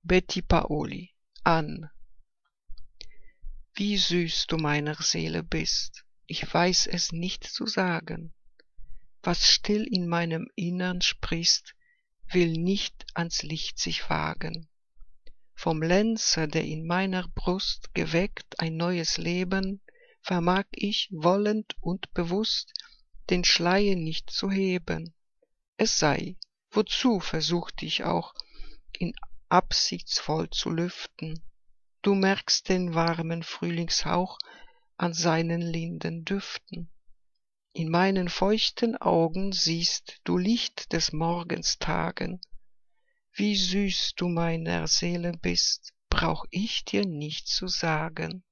Betty Paoli an. Wie süß du meiner Seele bist, ich weiß es nicht zu sagen. Was still in meinem Innern sprießt, will nicht ans Licht sich wagen. Vom Lenze, der in meiner Brust geweckt ein neues Leben, vermag ich wollend und bewusst den Schleier nicht zu heben. Es sei, wozu versucht ich auch, ihn absichtsvoll zu lüften. Du merkst den warmen Frühlingshauch an seinen linden Düften. In meinen feuchten Augen siehst du Licht des Morgens tagen. Wie süß du meiner Seele bist, brauch ich dir nicht zu sagen.